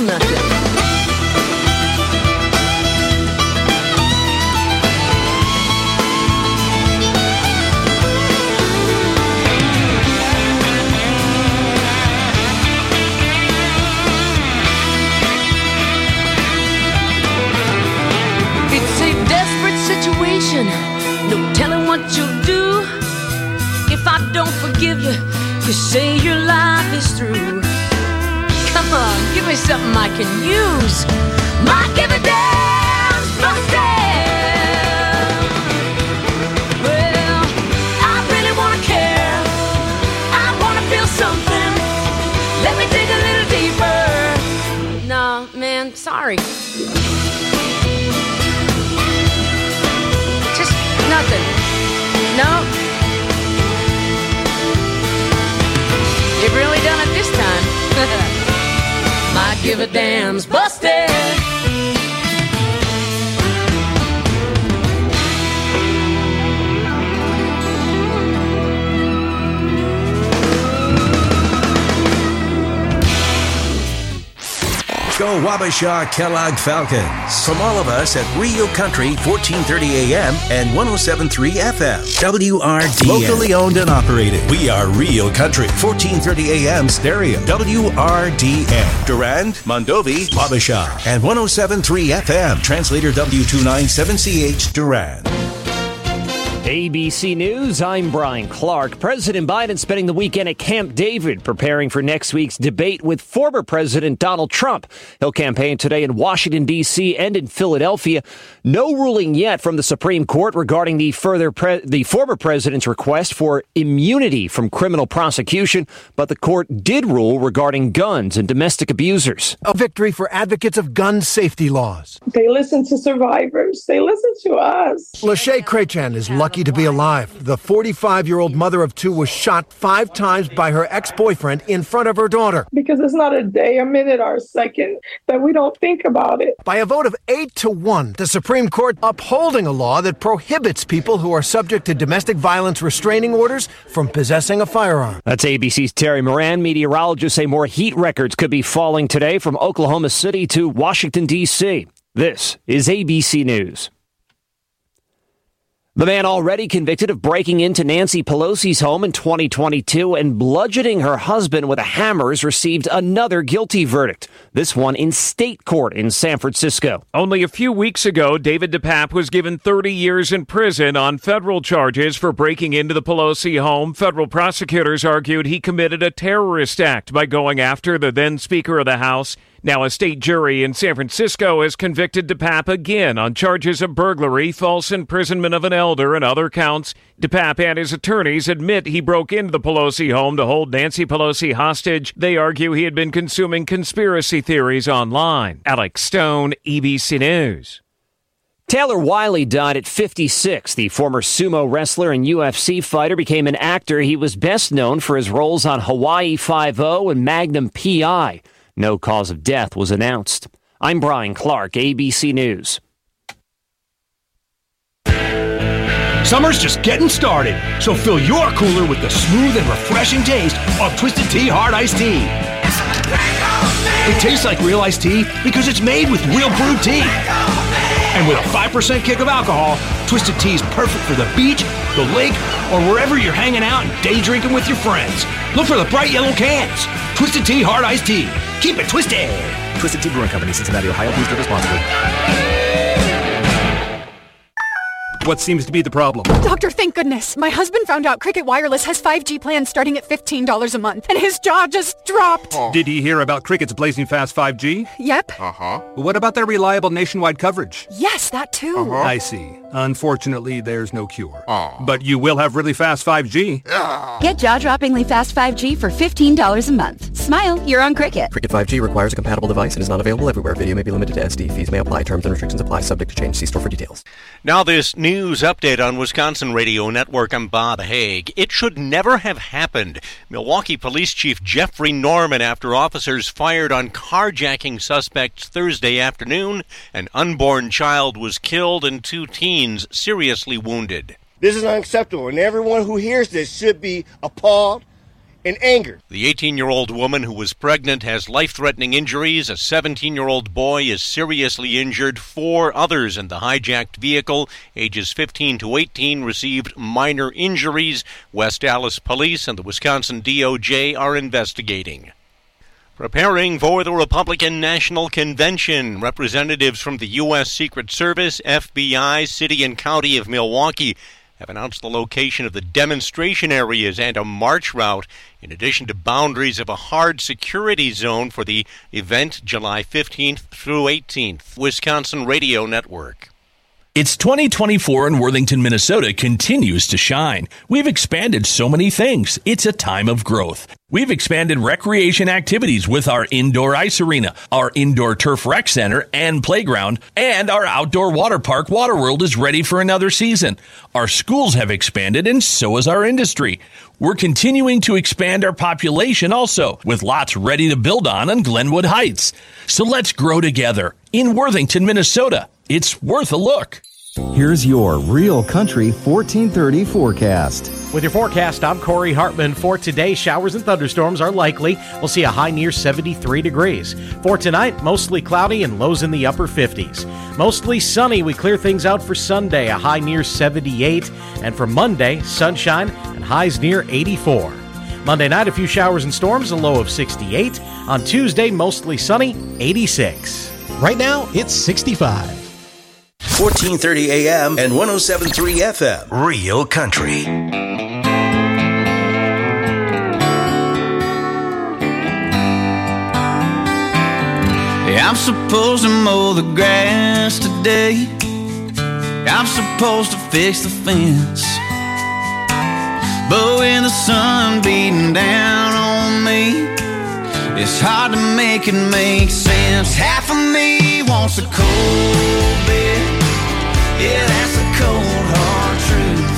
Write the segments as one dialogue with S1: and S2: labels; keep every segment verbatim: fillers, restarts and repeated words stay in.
S1: nothing. It's a desperate situation, no telling what you'll do. If I don't forgive you, you say your life is through. Come on, give me something I can use. My give a damn's busted. Well, I really wanna care. I wanna feel something. Let me dig a little deeper. No, man, sorry. Just nothing. No. You've really done it this time. My give a damn's busted.
S2: Go Wabasha Kellogg Falcons. From all of us at Rio Country, fourteen thirty A M and one oh seven point three F M. W R D N. Locally owned and operated. We are Rio Country, fourteen thirty A M stereo. W R D N. Durand, Mondovi, Wabasha, and one oh seven point three F M. Translator W two ninety-seven C H Durand.
S3: A B C News, I'm Brian Clark. President Biden spending the weekend at Camp David preparing for next week's debate with former President Donald Trump. He'll campaign today in Washington, D C and in Philadelphia. No ruling yet from the Supreme Court regarding the further pre- the former president's request for immunity from criminal prosecution, but the court did rule regarding guns and domestic abusers.
S4: A victory for advocates of gun safety laws.
S5: They listen to survivors. They listen to us.
S4: Lachey Crachan is lucky to be alive. The forty-five-year-old mother of two was shot five times by her ex-boyfriend in front of her daughter.
S5: Because it's not a day, a minute, or a second that we don't think about it.
S4: By a vote of eight to one, the Supreme Court upholding a law that prohibits people who are subject to domestic violence restraining orders from possessing a firearm.
S3: That's A B C's Terry Moran. Meteorologists say more heat records could be falling today from Oklahoma City to Washington, D C. This is A B C News. The man already convicted of breaking into Nancy Pelosi's home in twenty twenty-two and bludgeoning her husband with a hammer has received another guilty verdict, this one in state court in San Francisco.
S6: Only a few weeks ago, David DePape was given thirty years in prison on federal charges for breaking into the Pelosi home. Federal prosecutors argued he committed a terrorist act by going after the then Speaker of the House. Now a state jury in San Francisco has convicted DePape again on charges of burglary, false imprisonment of an elder, and other counts. DePape and his attorneys admit he broke into the Pelosi home to hold Nancy Pelosi hostage. They argue he had been consuming conspiracy theories online. Alex Stone, A B C News.
S3: Taylor Wiley died at fifty-six. The former sumo wrestler and U F C fighter became an actor. He was best known for his roles on Hawaii Five-O and Magnum P I. No cause of death was announced. I'm Brian Clark, A B C News.
S7: Summer's just getting started, so fill your cooler with the smooth and refreshing taste of Twisted Tea Hard Iced Tea. It tastes like real iced tea because it's made with real brewed tea. And with a five percent kick of alcohol, Twisted Tea is perfect for the beach, the lake, or wherever you're hanging out and day drinking with your friends. Look for the bright yellow cans. Twisted Tea Hard Iced Tea. Keep it twisted.
S8: Twisted Tea Brewing Company, Cincinnati, Ohio. Please drink responsibly. What seems to be the problem?
S9: Doctor, thank goodness. My husband found out Cricket Wireless has five G plans starting at fifteen dollars a month, and his jaw just dropped.
S8: Oh. Did he hear about Cricket's blazing fast five G?
S9: Yep.
S8: Uh-huh. What about their reliable nationwide coverage?
S9: Yes, that too.
S8: Uh-huh. I see. Unfortunately, there's no cure. Oh. But you will have really fast five G.
S10: Get jaw-droppingly fast five G for fifteen dollars a month. Smile, you're on Cricket.
S11: Cricket five G requires a compatible device and is not available everywhere. Video may be limited to S D. Fees may apply. Terms and restrictions apply. Subject to change. See store for details.
S12: Now this news update on Wisconsin Radio Network. I'm Bob Haig. It should never have happened. Milwaukee Police Chief Jeffrey Norman, after officers fired on carjacking suspects Thursday afternoon, an unborn child was killed and two teens seriously wounded.
S13: This is unacceptable, and everyone who hears this should be appalled and anger.
S12: The eighteen-year-old woman who was pregnant has life-threatening injuries. A seventeen-year-old boy is seriously injured. Four others in the hijacked vehicle, ages fifteen to eighteen, received minor injuries. West Dallas Police and the Wisconsin D O J are investigating. Preparing for the Republican National Convention, representatives from the U S Secret Service, F B I, City and County of Milwaukee have announced the location of the demonstration areas and a march route, in addition to boundaries of a hard security zone for the event July fifteenth through eighteenth. Wisconsin Radio Network.
S14: It's twenty twenty-four and Worthington, Minnesota continues to shine. We've expanded so many things. It's a time of growth. We've expanded recreation activities with our indoor ice arena, our indoor turf rec center and playground, and our outdoor water park Waterworld is ready for another season. Our schools have expanded and so has our industry. We're continuing to expand our population also, with lots ready to build on in Glenwood Heights. So let's grow together in Worthington, Minnesota. It's worth a look.
S15: Here's your Real Country fourteen thirty forecast.
S16: With your forecast, I'm Corey Hartman. For today, showers and thunderstorms are likely. We'll see a high near seventy-three degrees. For tonight, mostly cloudy and lows in the upper fifties. Mostly sunny. We clear things out for Sunday, a high near seventy-eight. And for Monday, sunshine and highs near eighty-four. Monday night, a few showers and storms, a low of sixty-eight. On Tuesday, mostly sunny, eighty-six. Right now, it's sixty-five.
S2: fourteen thirty A M and one oh seven point three F M. Real Country.
S17: I'm supposed to mow the grass today. I'm supposed to fix the fence. But with the sun beating down on me, it's hard to make it make sense. Half of me wants a cold beer. Yeah, that's the cold hard truth.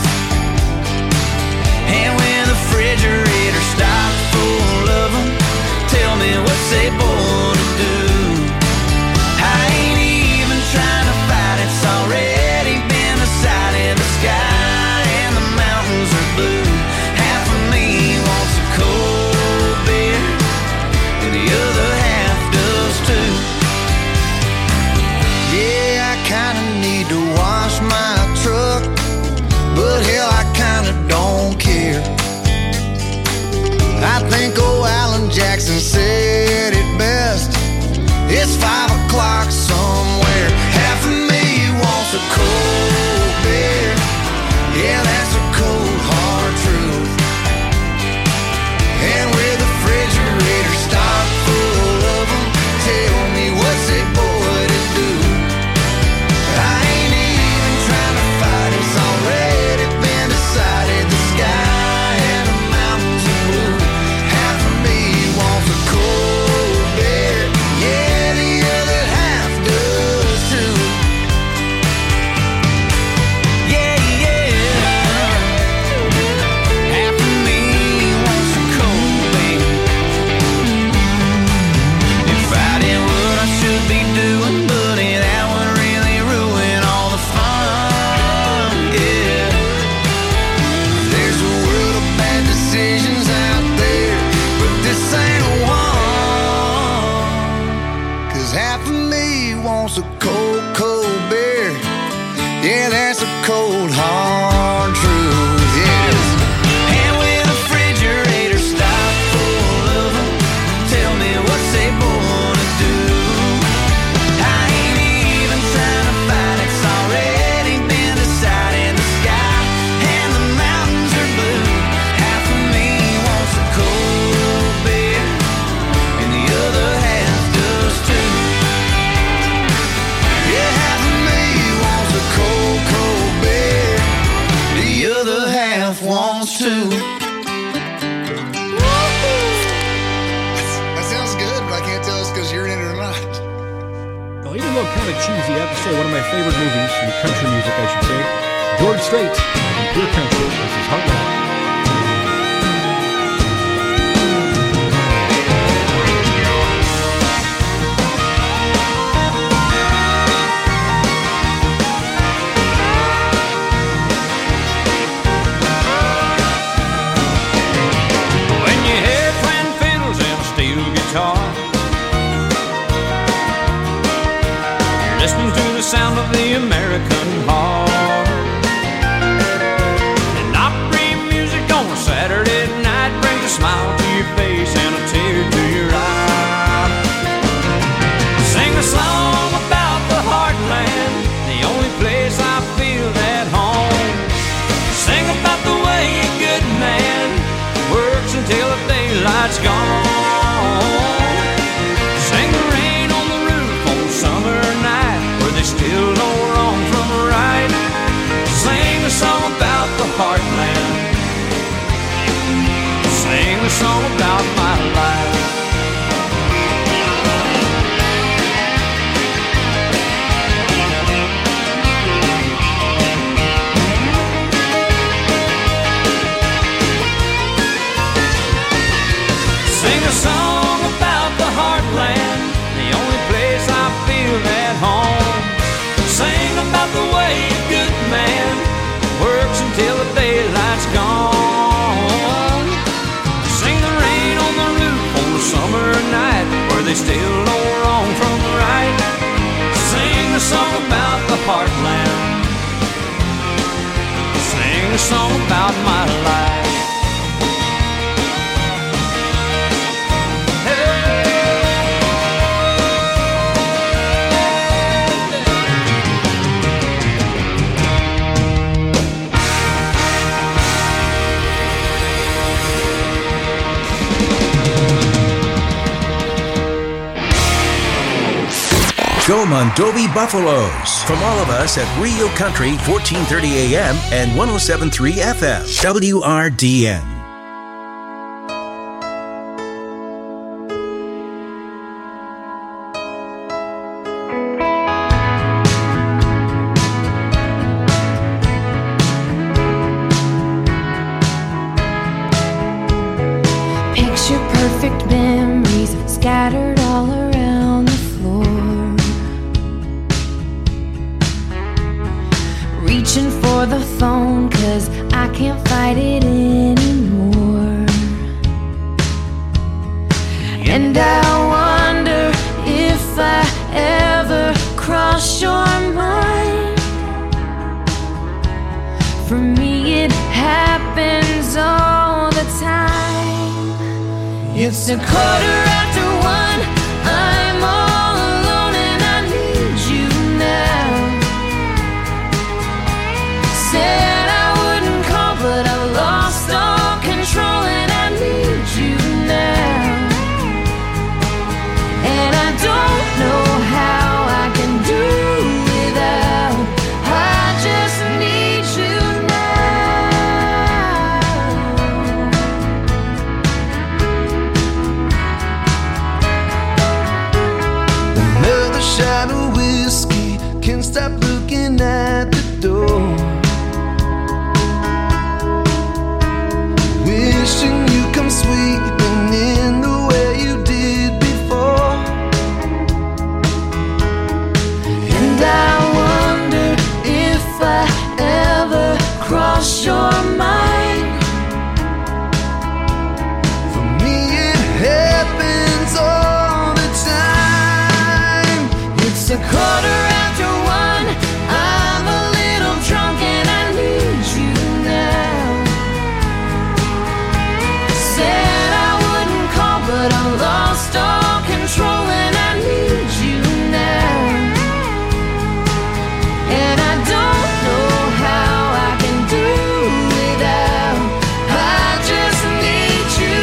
S17: And when the refrigerator's stocked full of them, tell me what's they born to do. I ain't even trying to fight, it's already been decided. The sky and the mountains are blue. Half of me wants a cold beer, and the other half does too. Yeah, I kinda need to wash my truck, but hell, I kinda don't care. I think old Alan Jackson said it best. It's five o'clock somewhere. Half of me wants a cold beer. Yeah, that's a cold hard truth. And with the refrigerator stocked full of them, tell me what's a boy to do. I ain't even trying to fight, it's already been decided. The sky and the mountains are blue. Half of me wants a cold beer. Yeah, the other half does too. Yeah, yeah. Half of me wants a cold beer. If I did what I should be doing, buddy, that would really ruin all the fun. Yeah. There's a world of bad decisions out there, but this ain't one. Cause half of me wants a cold, cold beer. Yeah, that's a cold, hard truth, yes. And when the refrigerator's stocked full of them, tell me what's they born to do. I ain't even trying to fight, it's already been decided. The sky and the mountains are blue. Half of me wants a cold beer, and the other half does too. Yeah, half of me wants a cold, cold beer. The other half wants to. That sounds good, but I can't tell it's because you're in it or not.
S18: Well, even though kind of cheesy, I have to say one of my favorite movies in country music, I should say. George Strait in Pure Country. This is Heartland.
S17: When you sound of the American heart. And Opry music on a Saturday night brings a smile to your face and a tear to your eye. Sing a song about the heartland, the only place I feel at home. Sing about the way a good man works until the daylight's gone. Sing the rain on the roof on a summer night where they still know wrong from right. Sing a song about the heartland. Sing a song about my life. Sing a song about the heartland, the only place I feel at home. Sing about the way a good man works until the daylight's gone. Sing the rain on the roof on a summer night where they still know wrong from right. Sing a song about the heartland. Sing a song about my life.
S2: Go Mondovi Buffaloes. From all of us at Rio Country, fourteen thirty A M and one oh seven point three F M. W R D N.
S13: Picture perfect memories scattered all around the floor. Reaching for the phone 'cause I can't fight it anymore. And I wonder if I ever cross your mind. For me it happens all the time. It's a quarter after one, I'm all alone and I need you now. Said I wouldn't call, but I've lost all control and I need you now. And I don't know how I can do without. I just need you
S17: Another shot of whiskey, can't stop looking at the door. Wishing you come sweeping in the way you did before. And I wonder if I ever cross your mind. For me it happens all the time. It's a quarter after one, I'm a little drunk and I need you now. Said I wouldn't call, but I lost all control and I need you now. And I don't know how I can do without. I just need you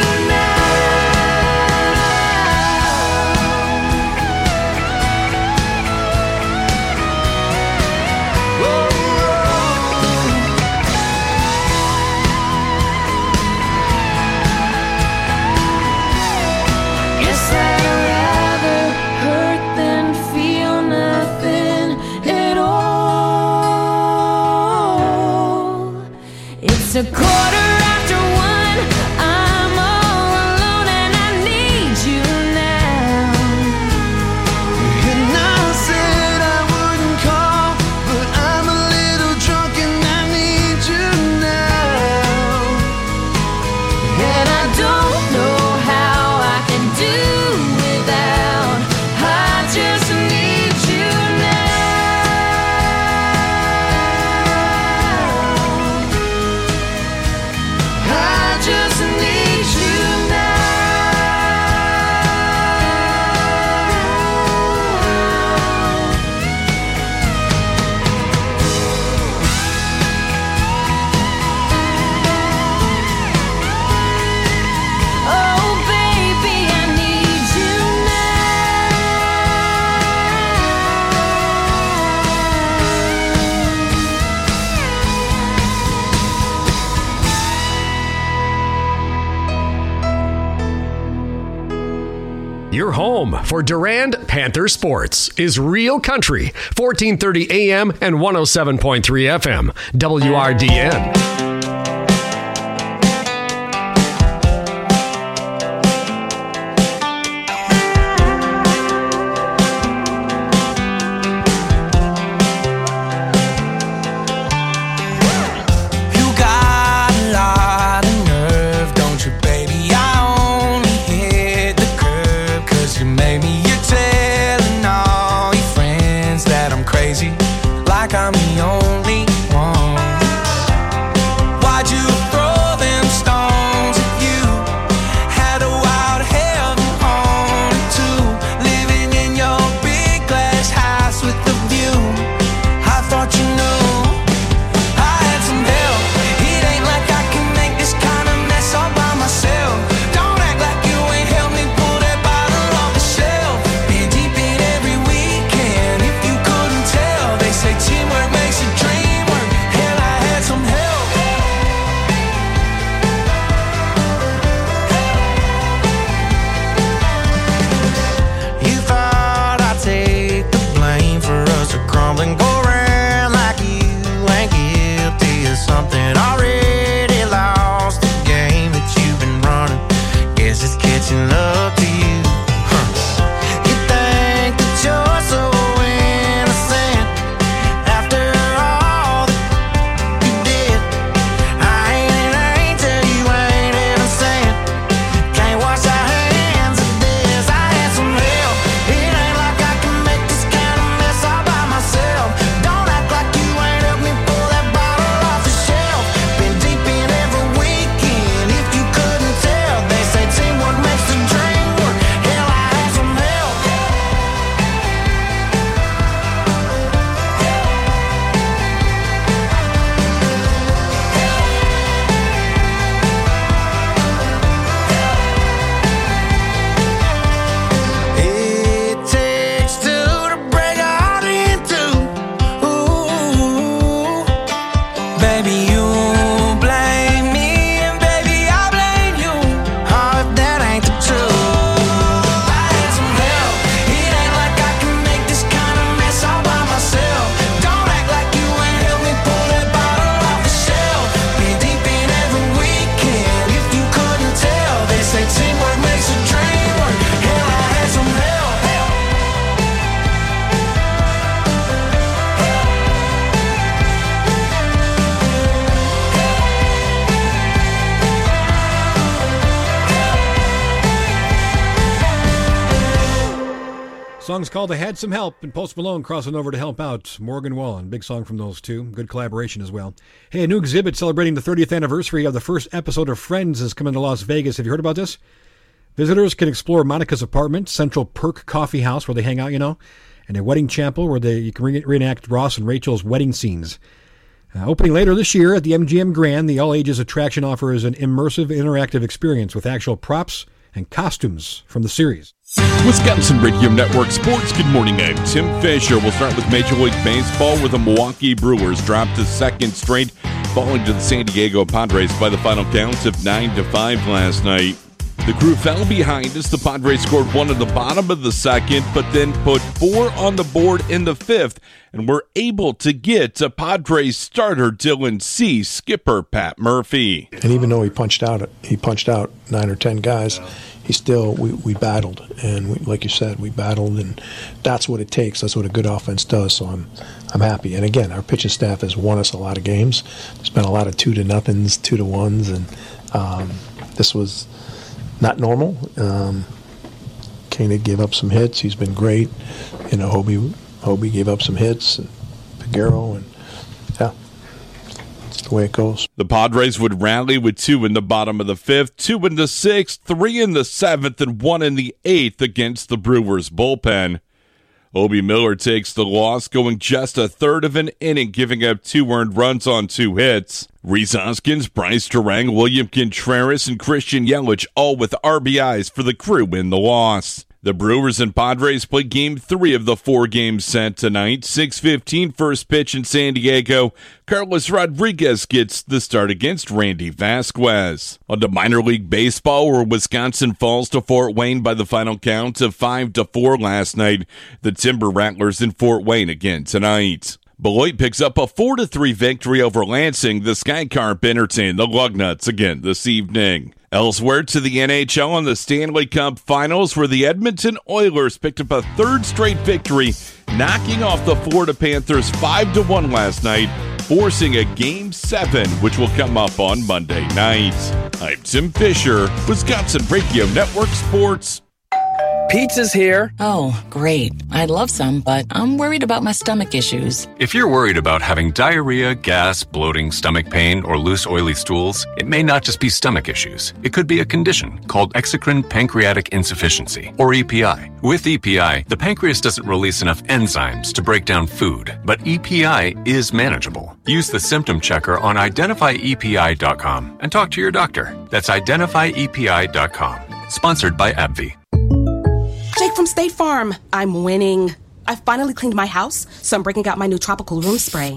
S17: Guess I'd rather hurt than feel nothing at all. It's a quarter after one, I'm all alone and I need you now. And I said I wouldn't call, but I'm a little drunk and I need you now. And I don't know how I can do without. I just need you now.
S19: Your home for Durand Panther sports is Real Country, fourteen thirty A M and one oh seven point three F M, W R D N.
S18: Song's called I Had Some Help, and Post Malone crossing over to help out Morgan Wallen. Big song from those two. Good collaboration as well. Hey, a new exhibit celebrating the thirtieth anniversary of the first episode of Friends is coming to Las Vegas. Have you heard about this? Visitors can explore Monica's apartment, Central Perk Coffee House, where they hang out, you know, and a wedding chapel where they you can re- reenact Ross and Rachel's wedding scenes. Uh, opening later this year at the M G M Grand, the all-ages attraction offers an immersive, interactive experience with actual props and costumes from the series.
S20: Wisconsin Radio Network Sports. Good morning, I'm Tim Fisher. We'll start with Major League Baseball, where the Milwaukee Brewers dropped to second straight, falling to the San Diego Padres by the final count of nine to five last night. The crew fell behind as the Padres scored one at the bottom of the second, but then put four on the board in the fifth and were able to get to Padres starter Dylan Cease, skipper Pat Murphy.
S21: And even though he punched out, he punched out nine or ten guys, he still we, we battled, and we, like you said, we battled, and that's what it takes. That's what a good offense does. So I'm I'm happy. And again, our pitching staff has won us a lot of games. There's been a lot of two to nothings, two to ones, and um, this was not normal. Um, Koenig gave up some hits. He's been great. You know, Hobie, Hobie gave up some hits, and Figueroa, and yeah, it's the way it goes.
S20: The Padres would rally with two in the bottom of the fifth, two in the sixth, three in the seventh, and one in the eighth against the Brewers' bullpen. Hobie Miller takes the loss, going just a third of an inning, giving up two earned runs on two hits. Rhys Hoskins, Bryce Terang, William Contreras, and Christian Yelich all with R B Is for the crew in the loss. The Brewers and Padres play game three of the four games set tonight. six fifteen first pitch in San Diego. Carlos Rodriguez gets the start against Randy Vasquez. On to minor league baseball, where Wisconsin falls to Fort Wayne by the final count of five to four last night. The Timber Rattlers in Fort Wayne again tonight. Beloit picks up a four to three victory over Lansing. The Sky Carp entertain the Lugnuts again this evening. Elsewhere to the N H L and the Stanley Cup Finals, where the Edmonton Oilers picked up a third straight victory, knocking off the Florida Panthers five to one last night, forcing a Game seven, which will come up on Monday night. I'm Tim Fisher, Wisconsin Radio Network Sports.
S1: Pizza's here. Oh, great. I'd love some, but I'm worried about my stomach issues.
S22: If you're worried about having diarrhea, gas, bloating, stomach pain, or loose, oily stools, it may not just be stomach issues. It could be a condition called exocrine pancreatic insufficiency, or E P I. With E P I, the pancreas doesn't release enough enzymes to break down food, but E P I is manageable. Use the symptom checker on identify E P I dot com and talk to your doctor. That's identify E P I dot com. Sponsored by AbbVie.
S23: Jake from State Farm. I'm winning. I finally cleaned my house, so I'm breaking out my new tropical room spray.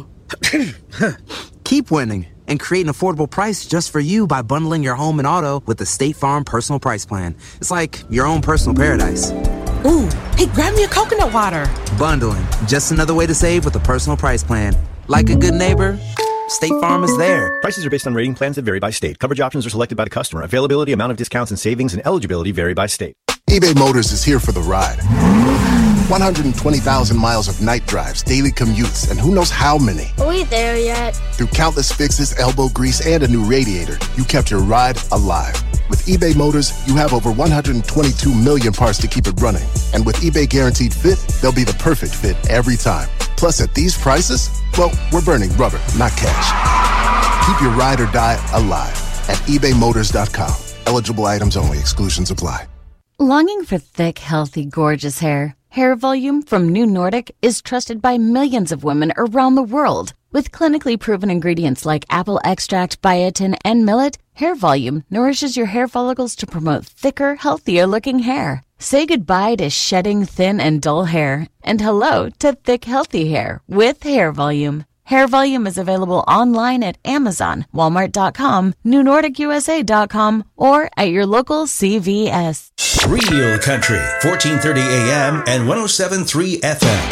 S24: Keep winning and create an affordable price just for you by bundling your home and auto with the State Farm Personal Price Plan. It's like your own personal paradise.
S23: Ooh, hey, grab me a coconut water.
S24: Bundling, just another way to save with a personal price plan. Like a good neighbor, State Farm is there.
S25: Prices are based on rating plans that vary by state. Coverage options are selected by the customer. Availability, amount of discounts and savings, and eligibility vary by state.
S26: eBay Motors is here for the ride. one hundred twenty thousand miles of night drives, daily commutes, and who knows how many.
S27: Are we there yet?
S26: Through countless fixes, elbow grease, and a new radiator, you kept your ride alive. With eBay Motors, you have over one hundred twenty-two million parts to keep it running. And with eBay Guaranteed Fit, they'll be the perfect fit every time. Plus, at these prices, well, we're burning rubber, not cash. Keep your ride or die alive at ebay motors dot com. Eligible items only. Exclusions apply.
S28: Longing for thick, healthy, gorgeous hair? Hair Volume from New Nordic is trusted by millions of women around the world. With clinically proven ingredients like apple extract, biotin, and millet, Hair Volume nourishes your hair follicles to promote thicker, healthier-looking hair. Say goodbye to shedding thin and dull hair, and hello to thick, healthy hair with Hair Volume. Hair Volume is available online at Amazon, Walmart dot com, New Nordic U S A dot com, or at your local C V S.
S2: Real Country, fourteen thirty A M and one oh seven point three F M.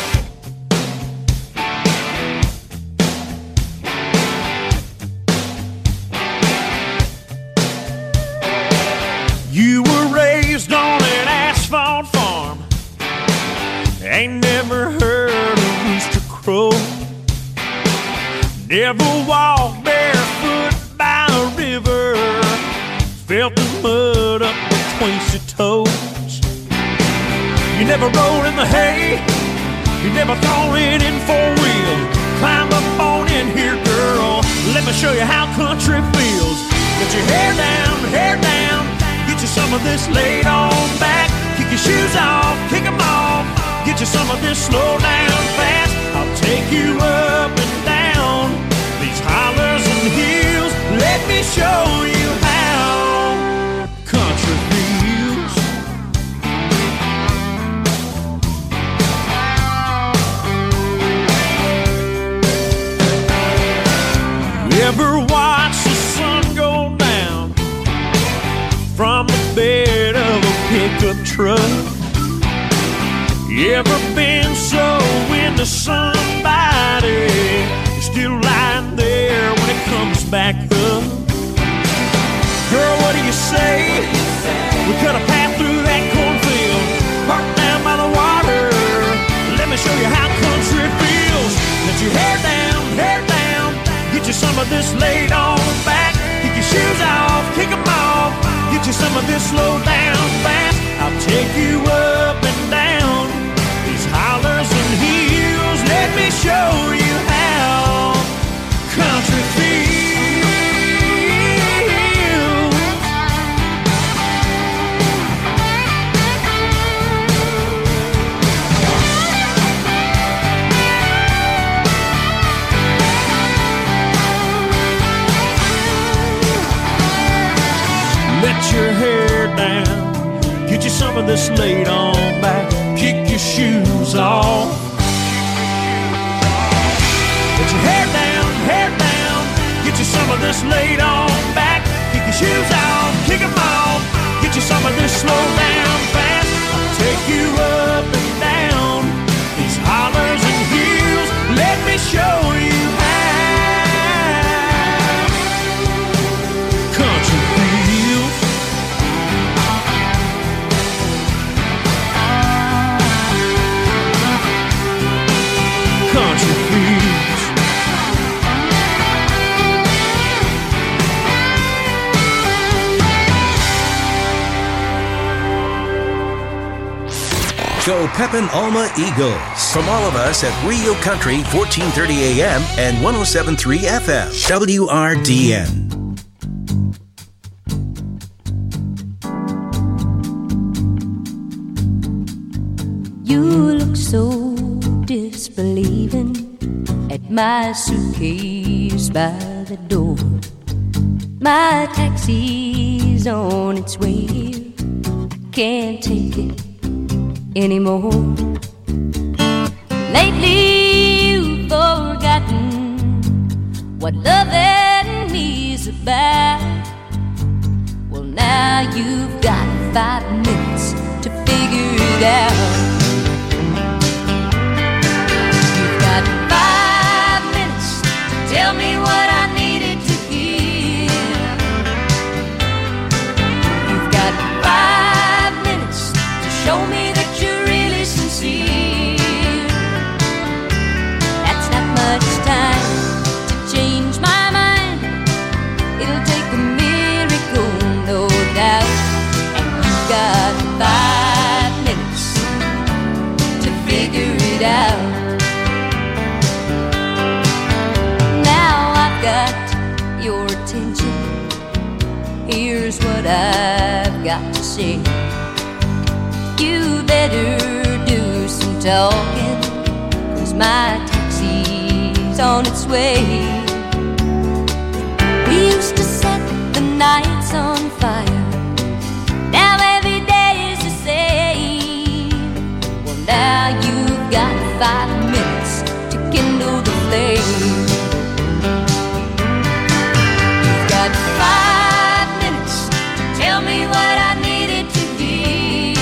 S29: You were raised on an asphalt farm. Ain't never heard a rooster crow. Never walked barefoot by a river. Felt the mud up between your toes. You never rode in the hay. You never thrown it in four-wheel. Climb up on in here, girl. Let me show you how country feels. Get your hair down, hair down. Get you some of this laid on back. Kick your shoes off, kick them off. Get you some of this slow down fast. I'll take you up and down these hollers and hills. Let me show you how country feels. You ever watch the sun go down from the bed of a pickup truck? You ever been so into somebody you're still lying there when it comes back up? Girl, what do you say? We cut a path through that cornfield, parked down by the water. Let me show you how country feels. Let your hair down, hair down. Get you some of this laid on back. Kick your shoes off, kick them off. Get you some of this slow down fast. I'll take you up and down these hollers and hills. Let me show you how country feels. Let your hair down, Get you some of this laid on back. Kick your shoes off. Put your hair down, hair down. Get you some of this laid on back. Kick your shoes off, kick them off. Get you some of this slow down fast. I'll take you up and down these hollers and hills. Let me show you how country feels. Country feels.
S2: Go Pepin Alma Eagles. From all of us at Rio Country, fourteen thirty A M and one oh seven point three F M. W R D N.
S13: You look so disbelieving at my suitcase by the door. My taxi's on its way here. Can't take it anymore. Lately you've forgotten what loving me's about. Well, now you've got five minutes to figure it out. You've got five minutes to tell me what I needed to hear. You've got five minutes to show me that you're really sincere. That's not much time to change my mind. It'll take a miracle, no doubt. And you've got five minutes to figure it out. Now I've got your attention. Here's what I've got to say. You better do some talking, 'cause my taxi's on its way. We used to set the nights on fire. Now every day is the same. Well, now you've got five minutes to kindle the flame. You've got five minutes to tell me what I needed to hear.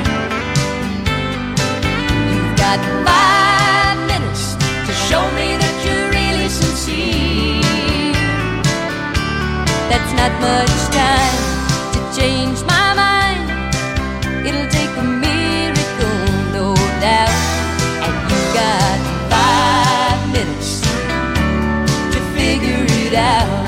S13: Got five minutes to show me that you're really sincere. That's not much time to change my mind. It'll take a miracle, no doubt. And you got five minutes to figure it out.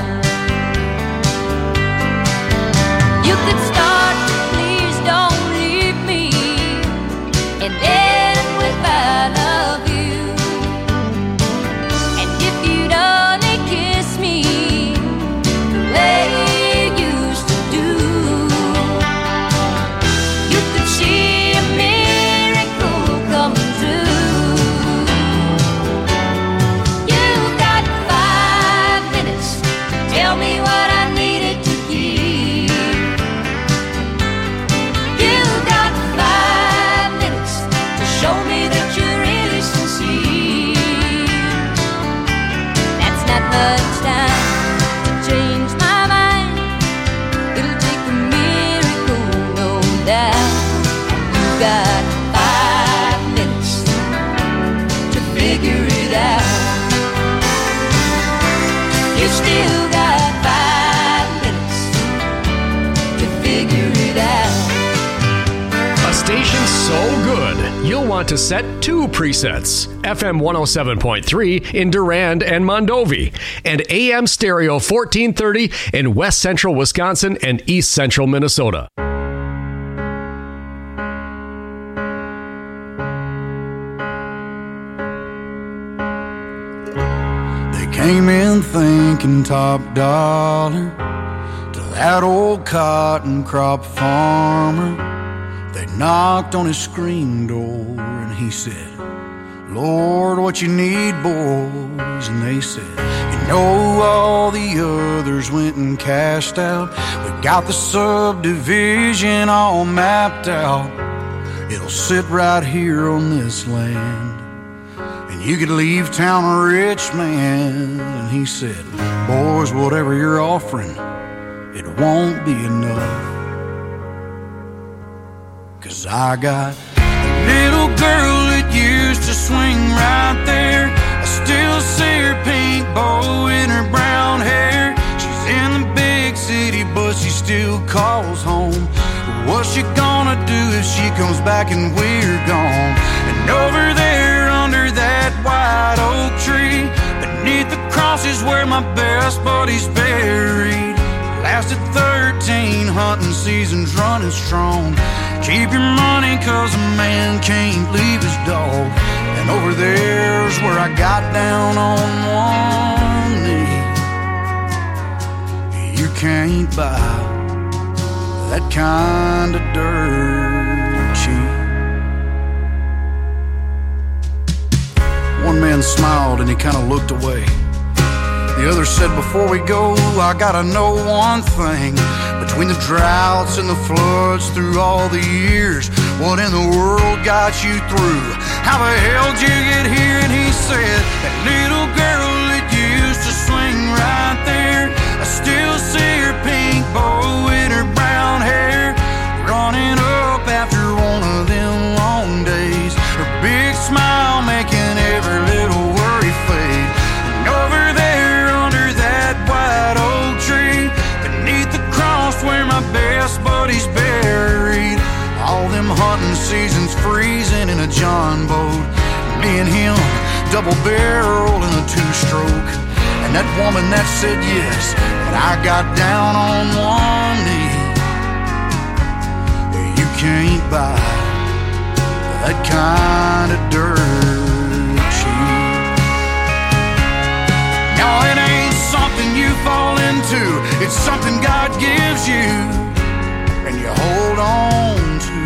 S13: You could start with please don't leave me, and end with I love you. And if you'd only kiss me the way you used to do, you could see a miracle come true. You've got five minutes to tell me what I needed to hear. You've got five minutes to show me that you're really sincere. That's not much time to change my mind. It'll take a miracle, no doubt. You got five minutes to figure it out. You still got five minutes to figure it out.
S19: A station so good, you'll want to set two presets. F M one oh seven point three in Durand and Mondovi, and A M Stereo fourteen thirty in West Central Wisconsin and East Central Minnesota.
S3: They came in thinking top dollar to that old cotton crop farmer. They knocked on his screen door and he said, Lord, what you need, boys? And they said, you I know all the others went and cashed out. We got the subdivision all mapped out. It'll sit right here on this land, and you could leave town a rich man. And he said, boys, whatever you're offering, it won't be enough. 'Cause I got a little girl that used to swing right there. I still see her pink bow in her brown hair. She's in the big city, but she still calls home. What's she gonna do if she comes back and we're gone? And over there under that white oak tree, beneath the cross is where my best buddy's buried. Lasted thirteen hunting seasons running strong. Keep your money 'cause a man can't leave his dog. And over there's where I got down on one knee. You can't buy that kind of dirt cheap. One man smiled and he kind of looked away. The other said, before we go, I gotta know one thing. Between the droughts and the floods through all the years, what in the world got you through? How the hell did you get here? And he said, that little girl that used to swing right there, I still see her pink bow in her brown hair, running up after one of them long days. Her big smile making every little worry fade. And over there under that white oak tree, beneath the cross where my best buddy's buried, all them hunting seasons freezing in a John boat, me and him double barrel in a two-stroke. And that woman that said yes, but I got down on one knee. You can't buy that kind of dirt cheap. No, it ain't something you fall into, it's something God gives you and you hold on to.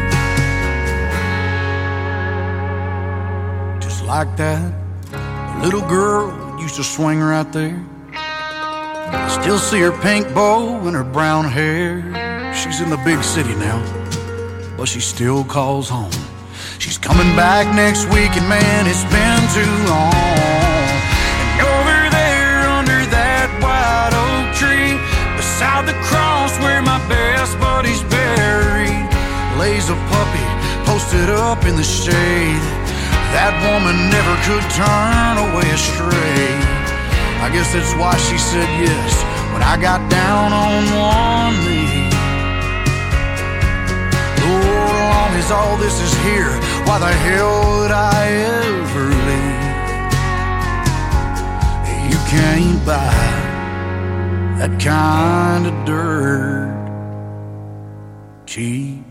S3: Just like that little girl used to swing right there. I still see her pink bow and her brown hair. She's in the big city now, but she still calls home. She's coming back next week, and man, it's been too long. And over there under that white oak tree, beside the cross where my best buddy's buried, lays a puppy posted up in the shade. That woman never could turn away astray. I guess that's why she said yes when I got down on one knee. Oh, as long as all this is here, why the hell would I ever leave? You can't buy that kind of dirt cheap.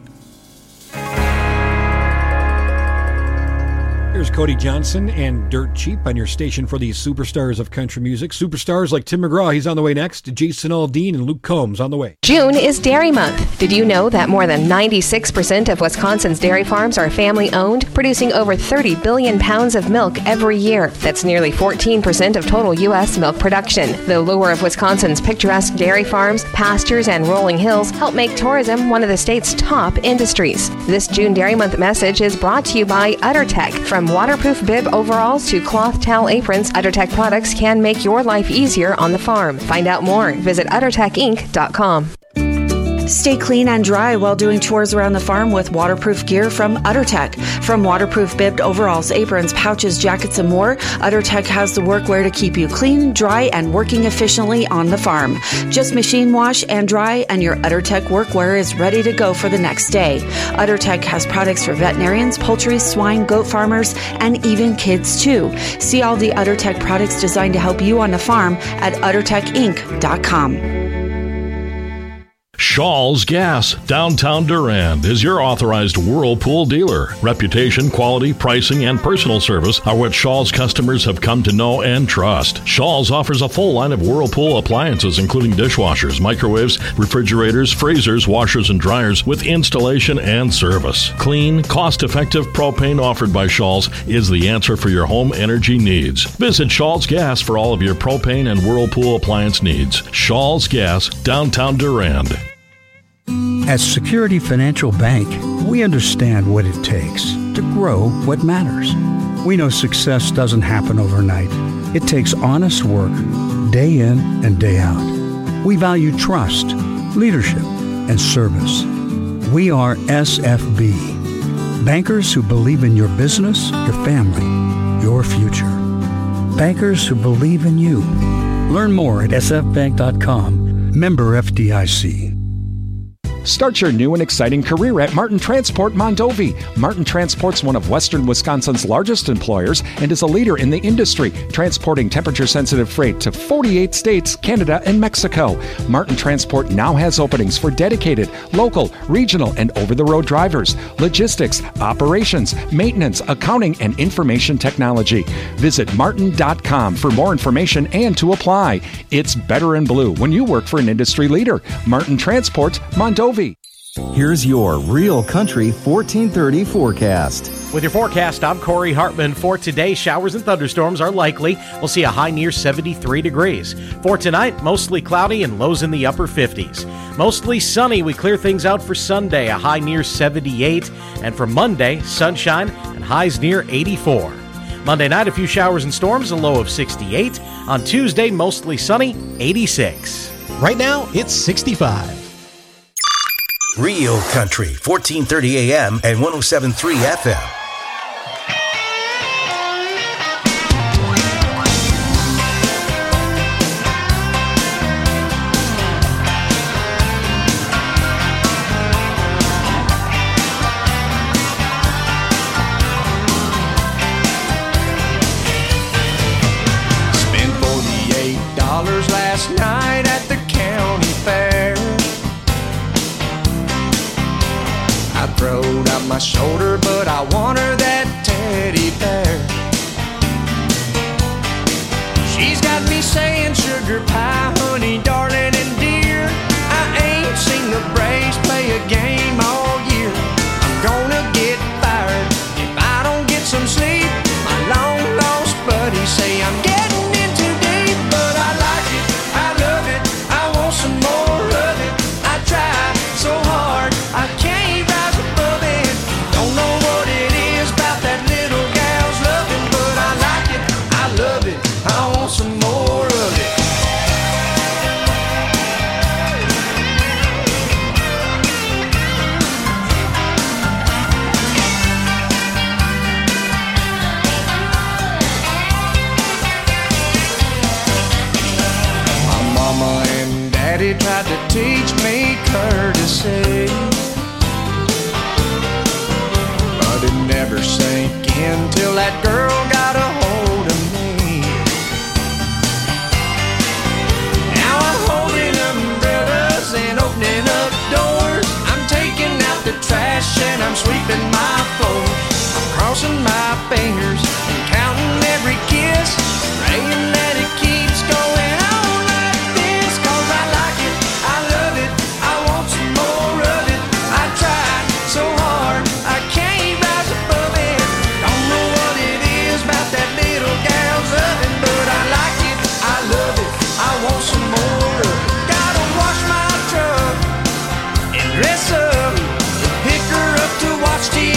S18: Here's Cody Johnson and Dirt Cheap on your station for the superstars of country music. Superstars like Tim McGraw, he's on the way next. Jason Aldean and Luke Combs on the way.
S4: June is Dairy Month. Did you know that more than ninety-six percent of Wisconsin's dairy farms are family-owned, producing over thirty billion pounds of milk every year? That's nearly fourteen percent of total U S milk production. The lure of Wisconsin's picturesque dairy farms, pastures, and rolling hills help make tourism one of the state's top industries. This June Dairy Month message is brought to you by UtterTech. From waterproof bib overalls to cloth towel aprons, UtterTech products can make your life easier on the farm. Find out more. Visit utter tech inc dot com.
S5: Stay clean and dry while doing chores around the farm with waterproof gear from UtterTech. From waterproof bibbed overalls, aprons, pouches, jackets, and more, UtterTech has the workwear to keep you clean, dry, and working efficiently on the farm. Just machine wash and dry, and your UtterTech workwear is ready to go for the next day. UtterTech has products for veterinarians, poultry, swine, goat farmers, and even kids too. See all the UtterTech products designed to help you on the farm at utter tech inc dot com.
S6: Shaw's Gas, downtown Durand, is your authorized Whirlpool dealer. Reputation, quality, pricing, and personal service are what Shaw's customers have come to know and trust. Shaw's offers a full line of Whirlpool appliances, including dishwashers, microwaves, refrigerators, freezers, washers, and dryers with installation and service. Clean, cost-effective propane offered by Shaw's is the answer for your home energy needs. Visit Shaw's Gas for all of your propane and Whirlpool appliance needs. Shaw's Gas, downtown Durand.
S7: At Security Financial Bank, we understand what it takes to grow what matters. We know success doesn't happen overnight. It takes honest work, day in and day out. We value trust, leadership, and service. We are S F B, bankers who believe in your business, your family, your future. Bankers who believe in you. Learn more at s f bank dot com. Member F D I C.
S8: Start your new and exciting career at Martin Transport Mondovi. Martin Transport's one of Western Wisconsin's largest employers and is a leader in the industry, transporting temperature-sensitive freight to forty-eight states, Canada, and Mexico. Martin Transport now has openings for dedicated, local, regional, and over-the-road drivers, logistics, operations, maintenance, accounting, and information technology. Visit martin dot com for more information and to apply. It's better in blue when you work for an industry leader. Martin Transport Mondovi.
S15: Here's your Real Country fourteen thirty forecast.
S16: With your forecast, I'm Corey Hartman. For today, showers and thunderstorms are likely. We'll see a high near seventy-three degrees. For tonight, mostly cloudy and lows in the upper fifties. Mostly sunny. We clear things out for Sunday, a high near seventy-eight. And for Monday, sunshine and highs near eighty-four. Monday night, a few showers and storms, a low of sixty-eight. On Tuesday, mostly sunny, eighty-six.
S9: Right now, it's sixty-five.
S2: Real Country, fourteen thirty A M and one oh seven point three F M.
S17: Spent forty-eight dollars last night at the county fair. I throwed out my shoulder, but I want her that teddy bear. She's got me saying sugar pie, honey, darling, and dear. I ain't seen the Braves play a game all year. I'm gonna get fired if I don't get some sleep. My long lost buddies say I'm getting in too deep, but I like it, I love it, I want some more of it. I try so hard, I can't. Some more of it. My mama and daddy tried to teach me courtesy, but it never sank in till that girl got a hold of me. And opening up doors, I'm taking out the trash and I'm sweeping my floors. I'm crossing my fingers and counting every kiss, praying that it keeps going on like this. Cause I like it, I love it, I want some more of it. I try so hard, I can't rise above it. Don't know what it is about that little gal's oven, but I like it, I love it, I want some more of it. Gotta wash my dress up, pick her up to watch T V.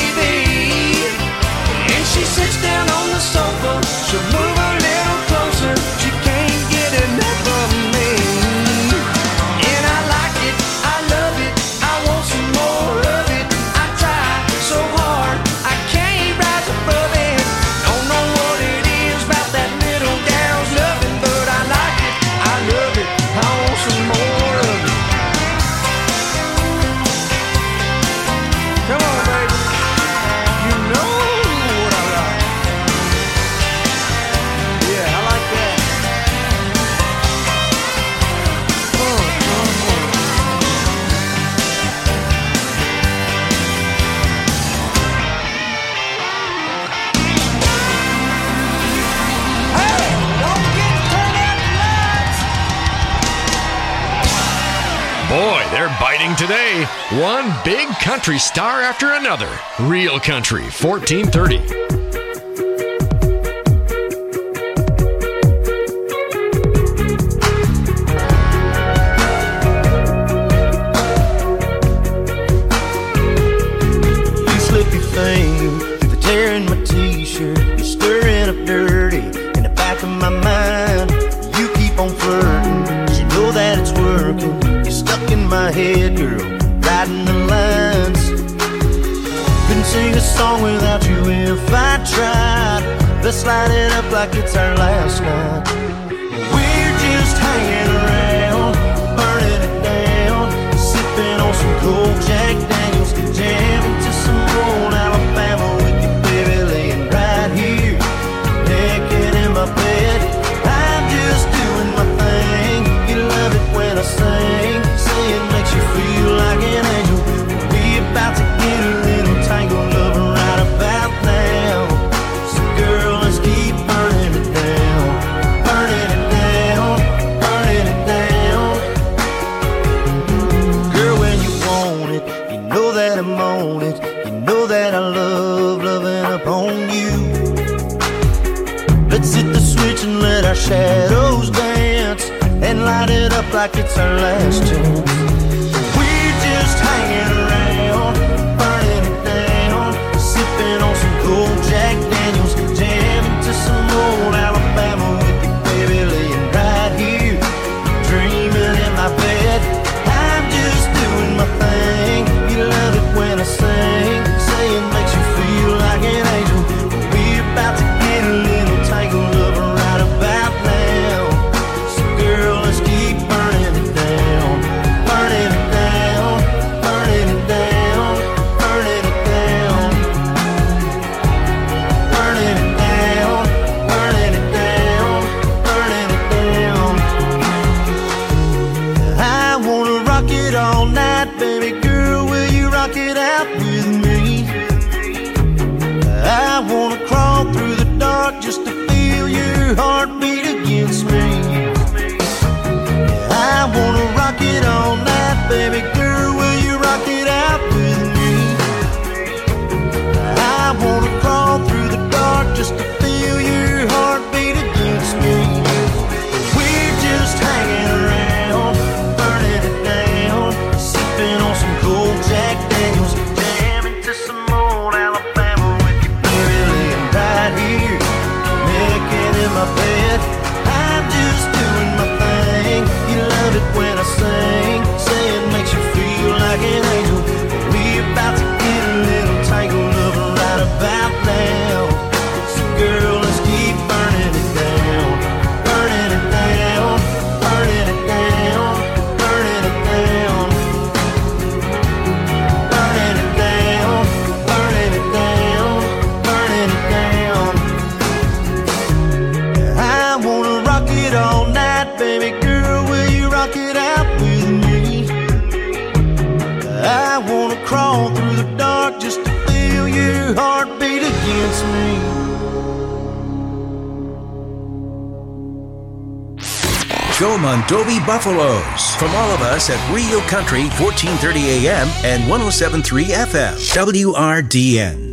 S19: Boy, they're biting today. One big country star after another. Real Country, fourteen thirty.
S17: You slip your finger through the tear in my t-shirt. You're stirring up dirty in the back of my mind. You keep on flirting, 'cause you know that it's working. Stuck in my head, girl, writing the lines. Couldn't sing a song without you if I tried. Let's light it up like it's our last night. We're just hanging around, burning it down, sipping on some cold Jack Daniels, jamming to some old Alabama with you, baby, laying right here, naked in my bed. I'm just doing my thing. You love it when I sing. It makes you feel like an angel. We're about to get a little tangled up right about now. So girl, let's keep burning it down, burning it down, burning it down. Girl, when you want it, you know that I'm on it. You know that I love loving upon you. Let's hit the switch and let our shadows dance, and light it up like it's our last chance. We're just hanging around, burning it down, sipping on some cold Jack Daniels, jamming to some old Alabama with you, baby, laying right here, dreaming in my bed. I'm just doing my thing. You love it when I sing, say it makes you feel like an angel. We're about to get a little tangled up right about now. So girl, let's keep burning it down, burning it down, burning it down, burning it down, burning it down, burning it down, burning it down. I wanna rock it all night, baby girl, will you rock it out with me? I wanna crawl through the dark just to feel your heartbeat against me. I wanna rock it all night, baby girl, will you rock it out with me? I wanna crawl through the dark just to feel your heartbeat against me. We're just hanging around, burning it down, sipping on some cold Jack Daniels, jamming to some old Alabama with you, baby, laying right here, naked in my bed. I'm just doing my thing. You love it when I sing, say it makes you feel like an angel. We're about to get a little tangled up right about now. So girl, let's keep burning it down, burning it down, burning it down, burning it down, burning it down, burning it down, burning it down. I wanna rock it all night, baby girl, will you rock it out with me? I wanna crawl through the dark just to feel your heartbeat against me.
S2: Go Mondovi Buffaloes. From all of us at Rio Country, fourteen thirty A M and one oh seven point three F M, W R D N.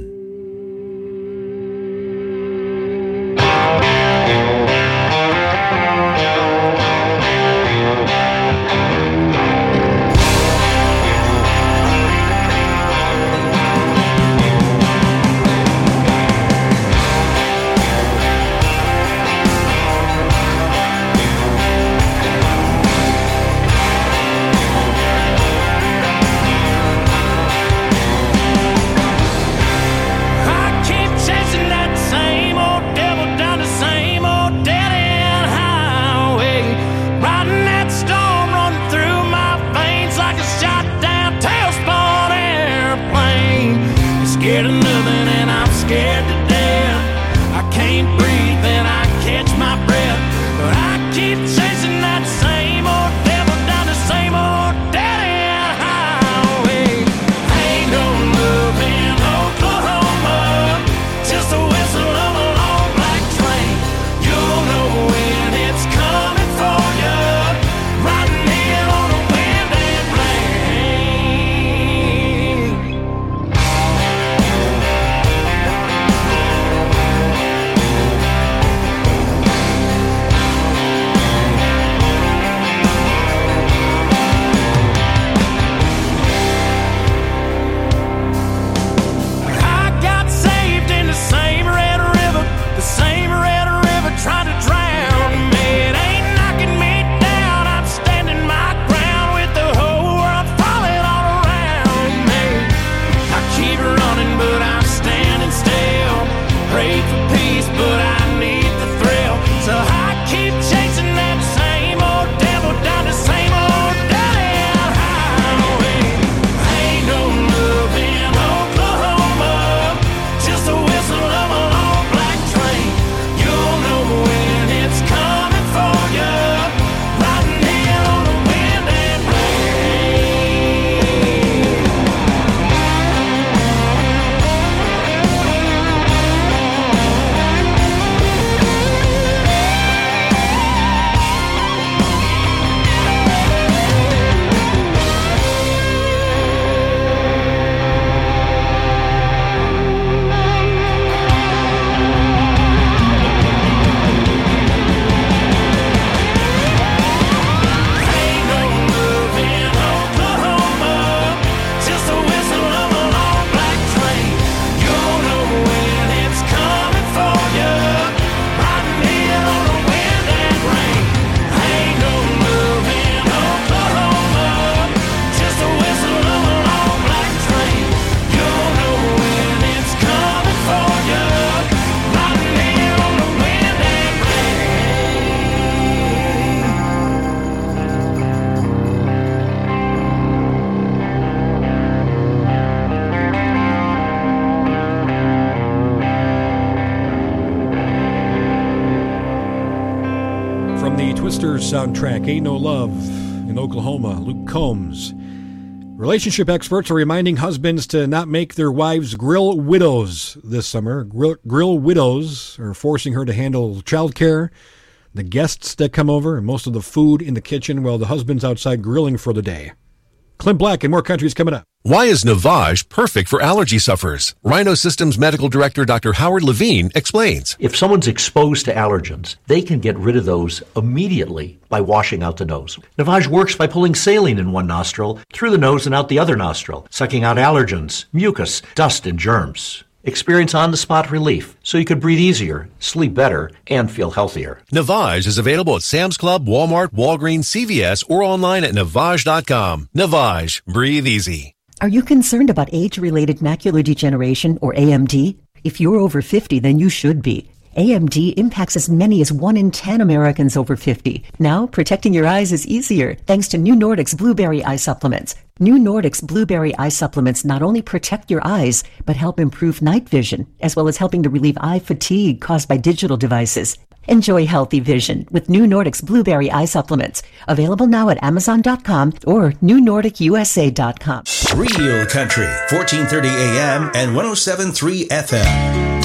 S18: soundtrack, Ain't No Love, in Oklahoma, Luke Combs. Relationship experts are reminding husbands to not make their wives grill widows this summer. Grill, grill widows are forcing her to handle childcare, the guests that come over, and most of the food in the kitchen while the husband's outside grilling for the day. Clint Black and more countries coming up.
S1: Why is Navage perfect for allergy sufferers? Rhino Systems Medical Director Doctor Howard Levine explains.
S10: If someone's exposed to allergens, they can get rid of those immediately by washing out the nose. Navage works by pulling saline in one nostril, through the nose and out the other nostril, sucking out allergens, mucus, dust, and germs. Experience on-the-spot relief so you could breathe easier, sleep better, and feel healthier.
S1: Navage is available at Sam's Club, Walmart, Walgreens, C V S, or online at Navage dot com. Navage. Breathe easy.
S11: Are you concerned about age-related macular degeneration, or A M D? If you're over fifty, then you should be. A M D impacts as many as one in ten Americans over fifty. Now, protecting your eyes is easier thanks to New Nordic's Blueberry Eye Supplements. New Nordic's Blueberry Eye Supplements not only protect your eyes, but help improve night vision, as well as helping to relieve eye fatigue caused by digital devices. Enjoy healthy vision with New Nordic's Blueberry Eye Supplements. Available now at Amazon dot com or New Nordic U S A dot com.
S2: Real Country, fourteen thirty A M and one oh seven point three F M.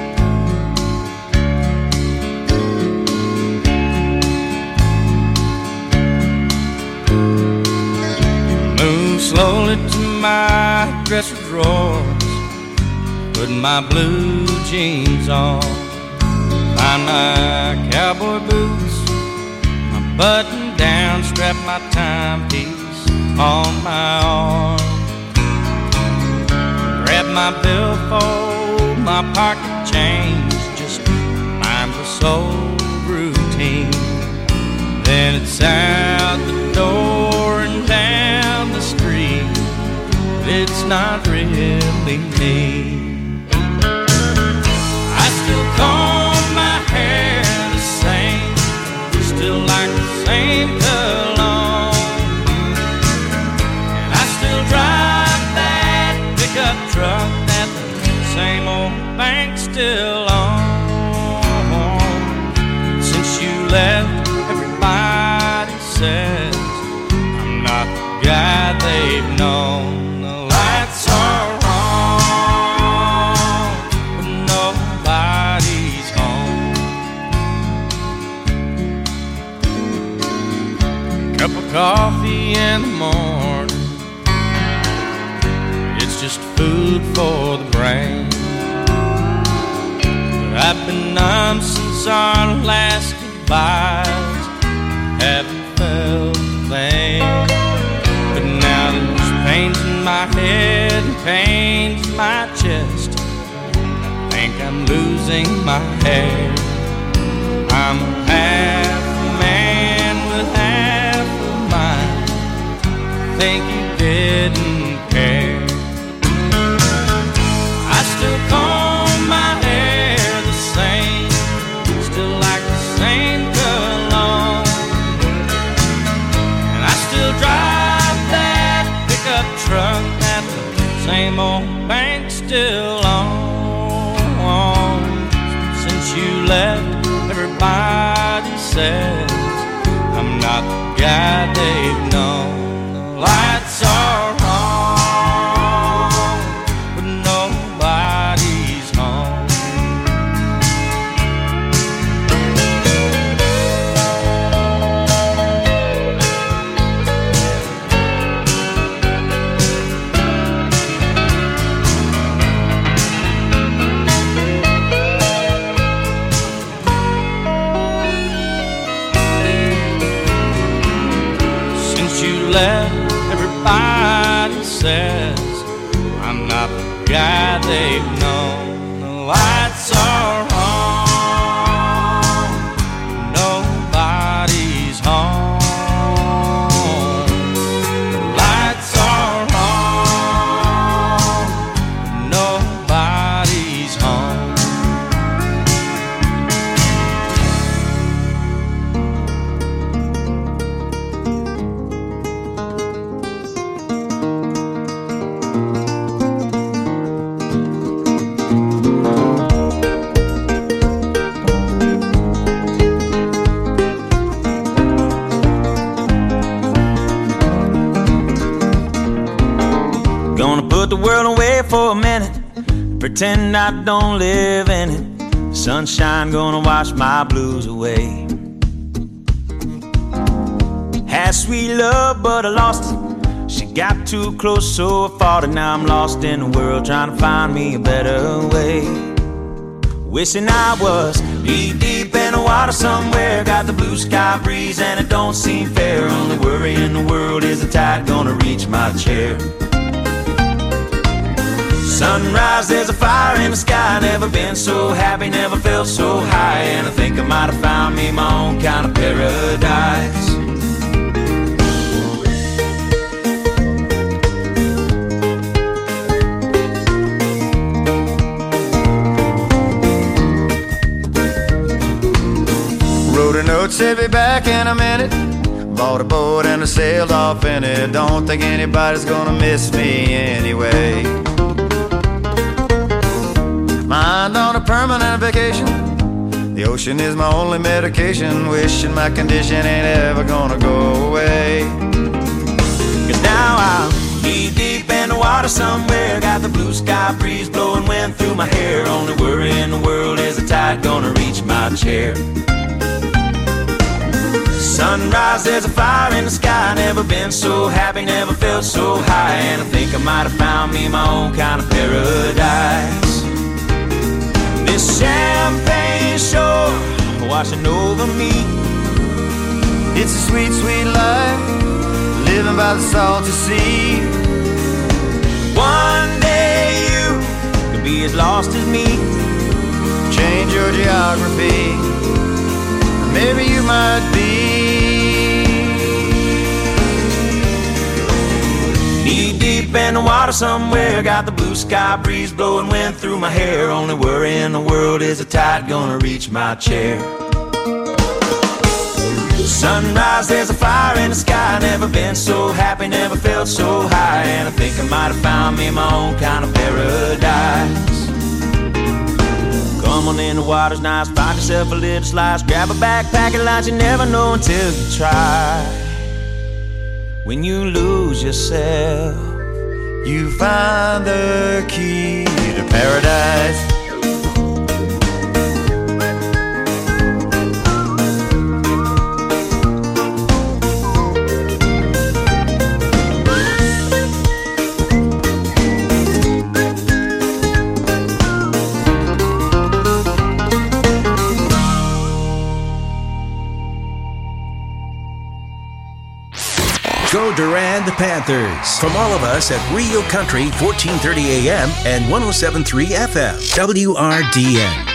S17: Move slowly to my dresser drawers, put my blue jeans on, find my cowboy boots, my button down, strap my timepiece on my arm, grab my billfold, my pocket change, just mindless old routine. Then it's out the door and down the street, but it's not really me. I still comb my hair the same, still like the same cologne, and I still drive that pickup truck that the same old bank still owns. Since you left, everybody says I'm not the guy they've known. The lights are on, but nobody's home. Cup of coffee in the morning, it's just food for the brain. But I've been numb since our last goodbyes, haven't felt a thing. But now there's pains in my head and pains in my chest, I think I'm losing my hair. I'm a half man with half a mind, I think you didn't care. I still comb my hair the same, still like the same cologne, and I still drive that pickup truck that the same old bank still owns. Since you left, everybody says I'm not the guy they've known. The lights are on, but nobody's home. Since you left, everybody says I'm not the guy they've known. The lights are on, nobody's home. The lights are on, nobody's home. put the world away for a minute, pretend I don't live in it. Sunshine gonna wash my blues away. Had sweet love, but I lost it. She got too close, so I fought it. Now I'm lost in the world, trying to find me a better way. Wishing I was knee deep in the water somewhere. Got the blue sky breeze and it don't seem fair. Only worry in the world is the tide gonna reach my chair. Sunrise, there's a fire in the sky. Never been so happy, never felt so high. And I think I might have found me my own kind of paradise.
S12: Wrote a note, said be back in a minute. Bought a boat and I sailed off in it. Don't think anybody's gonna miss me anyway. Mind on a permanent vacation. The ocean is my only medication. Wishing my condition ain't ever gonna go away.
S17: Cause now I'm knee deep in the water somewhere. Got the blue sky breeze blowing wind through my hair. Only worry in the world is the tide gonna reach my chair. Sunrise, there's a fire in the sky. Never been so happy, never felt so high. And I think I might have found me my own kind of paradise. This champagne shore washing over me.
S12: It's a sweet, sweet life, living by the salty sea.
S17: One day you could be as lost as me.
S12: Change your geography, maybe you might be.
S17: Knee deep in the water somewhere. Got the blue sky breeze blowing wind through my hair. Only worry in the world is the tide gonna reach my chair. Sunrise, there's a fire in the sky. Never been so happy, never felt so high. And I think I might have found me my own kind of paradise. Come on in, the water's nice. Find yourself a little slice. Grab a backpack and lunch. You never know until you try. When you lose yourself,
S12: you find the key to paradise.
S2: Go Durand Panthers. From all of us at Rio Country, fourteen thirty A M and one oh seven point three F M, W R D N.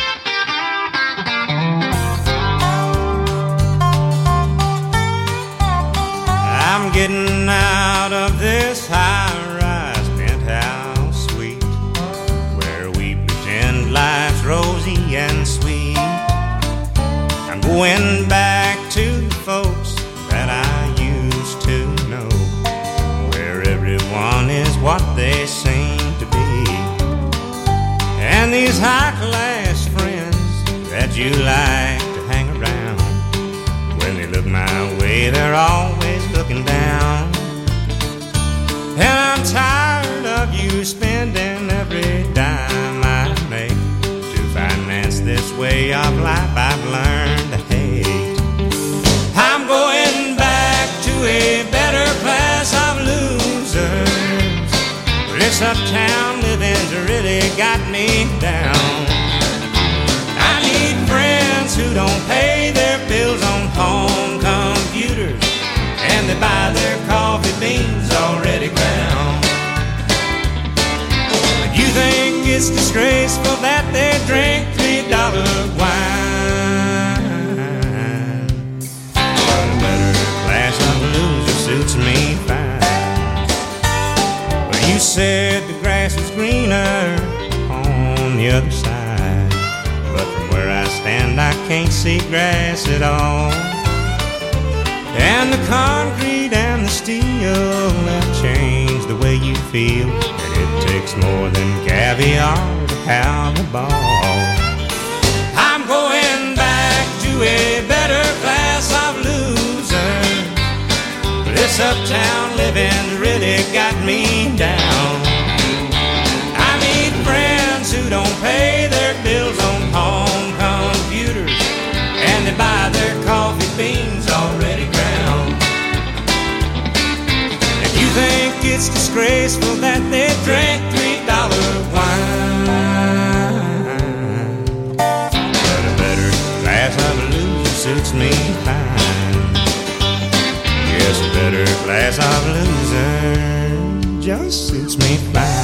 S29: I'm getting out of this high-rise penthouse suite where we pretend life's rosy and sweet. I'm going back to the folks that I used to know, where everyone is what they seem to be. And these high-class friends that you like to hang around, when they look my way, they're always looking down. And I'm tired of you spending every dime I make to finance this way of life I've learned to hate. I'm going back to a better class of losers. This uptown living's really got me down. I need friends who don't pay their bills on home computers, and they buy their coffee beans already ground. But you think it's disgraceful that they drink three dollar wine? A better class of loser suits me fine. But you said the grass was greener on the other side, but from where I stand I can't see grass at all. And the concrete and the steel have changed the way you feel, and it takes more than caviar to pound the ball. I'm going back to a better class of losers. This uptown living's really got me down. it's disgraceful that they drink three dollar wine. But a better glass of loser suits me fine. Yes, a better glass of loser just suits me fine.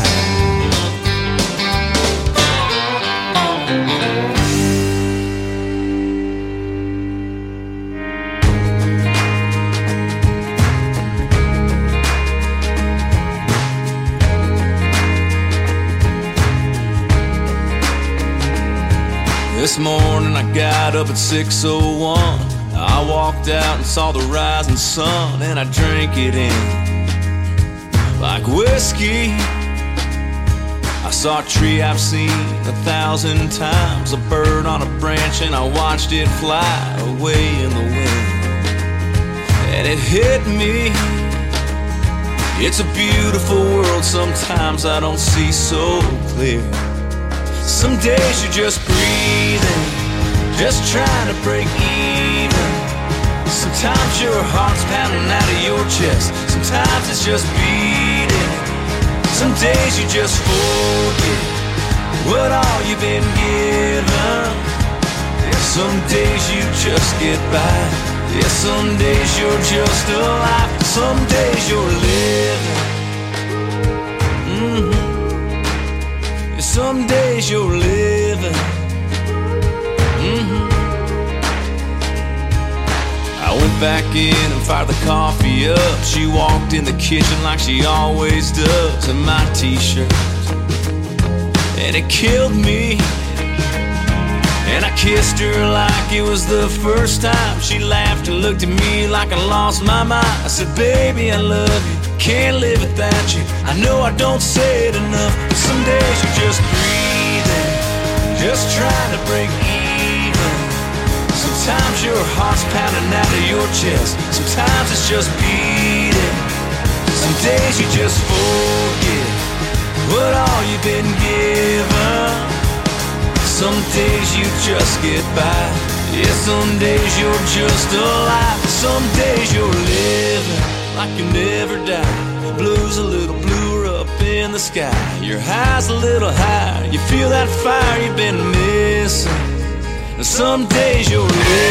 S14: This morning I got up at six oh one. I walked out and saw the rising sun, and I drank it in like whiskey. I saw a tree I've seen a thousand times, a bird on a branch, and I watched it fly away in the wind. And it hit me, it's a beautiful world, sometimes I don't see so clear. Some days you're just breathing, just trying to break even. Sometimes your heart's pounding out of your chest, sometimes it's just beating. Some days you just forget what all you've been given. Yeah, some days you just get by. Yeah, some days you're just alive. Some days you're living. Mm-hmm. Some days you're living. Mm-hmm. I went back in and fired the coffee up. She walked in the kitchen like she always does in my t-shirt, and it killed me. And I kissed her like it was the first time. She laughed and looked at me like I lost my mind. I said, baby, I love you, can't live without you. I know I don't say it enough, but some days you're just breathing, just trying to break even. Sometimes your heart's pounding out of your chest, sometimes it's just beating. Some days you just forget what all you've been given. Some days you just get by. Yeah, some days you're just alive. Some days you're living like you never die. Blue's a little bluer up in the sky. Your high's a little higher. You feel that fire you've been missing. And some days you're living.